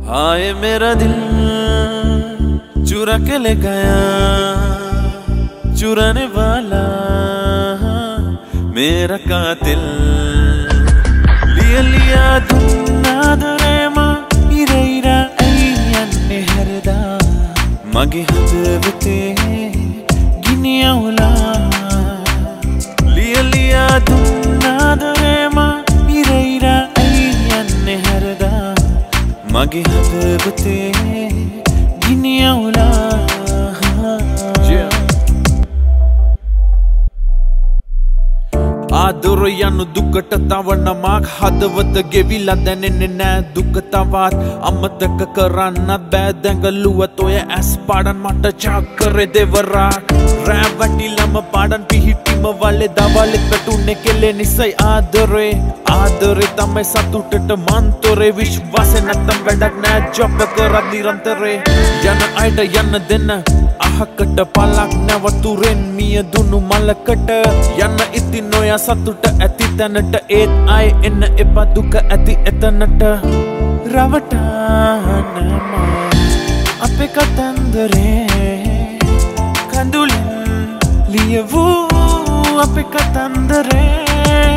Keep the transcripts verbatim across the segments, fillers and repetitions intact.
आए मेरा दिल चुरा के ले गया, चुराने वाला मेरा कातिल. लिया लिया दुन्ना दुरेमा इरा इरा ayyanne harda mage hadavate giniya ula. लिया लिया दुन्ना दुरेमा इरा इरा ayyanne harda mage hadavate giniya ula. ආදර යනු දුකට තවන මාක් හදවත ගෙවිලා දැනෙන්නේ නෑ දුකතවත් අමතක කරන්නත් බෑ දැඟලුවත් ඔය ඇස් පාඩන් මට චක්කරේ දෙවරක් රෑ වැටිලම පාඩන් පිහිටිම වලේ දවල්ෙත් වැටුනේ කෙලේ නිසයි ආදරේ ආදරේ තමයි සතුටට මන්තරේ විශ්වාසෙ නැත්තම් වැඩක් නෑ ජොබ් එක කරත් නිරන්තරේ යන අයට යන්න දෙන්න අහකට පලක් නැවතුරෙන් මිය දුන්නු මලකට යන්න ඉතින් ඔය සතුට ඇති තැනට ඒත් අය එන්න එපා දුක ඇති එතනට රවටානම අපේ කතන්දරේ කඳුලින් ලියවූ අපේ කතන්දරේ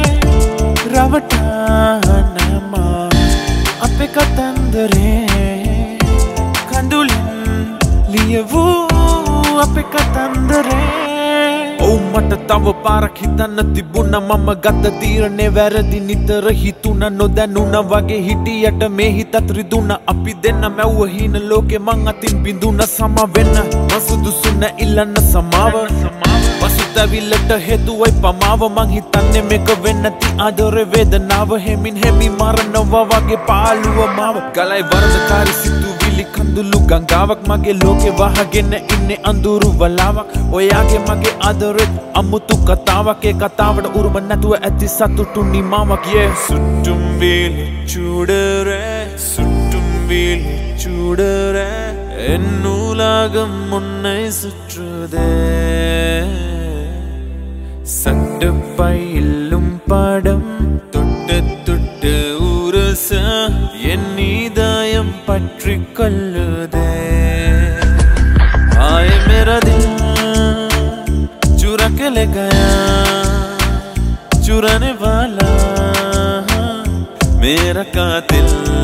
රවටානම අපේ කතන්දරේ කඳුලින් ලියවූ අපේ කතන්දරේ. ඔව් මට තව පාරක් හිතන්න තිබුණා මම ගත්ත තීරණේ වැරදි නිතර හිතුණා නොදැනුණා වගේ හිටියට මේ හිතත් රිදුණා අපි දෙන්න මැව්ව හීන ලෝකේ මං අතින් බිඳුණා සම වෙන්න මං සුදුසු නැ ඉල්ලන්න සමාව පසුතැවිල්ලට හේතුවයි පමාව මං හිතන්නේ මේක වෙන්න නැති ආදරේ වේදනාව හෙමින් හෙමි මරනවා වගේ පාළුව මාව ගලයි වරදකාරී සිතුවිලි කඳුළු ගංගාවක් මගේ ලෝකේ වහගෙන ඉන්නේ අඳුරු වලාවක් ඔයාගේ මගේ ආදරෙත් අමුතු කතාවක් ඒ කතාවට උරුම නැතුව ඇති සතුටු නිමාවක් යේ සුට්ටුම් වීලි චූඩරේ සුට්ටුම් වීලි චූඩරේ என்னுலகம் உன்னை சுற்றுதே சட்டப்பையிலும் படம் தொட்டு தொட்டு உரச என் இதயம் பற்றி கொள்ளுதே. आए मेरा दिल चुरा के ले गया, चुराने वाला मेरा कातिल.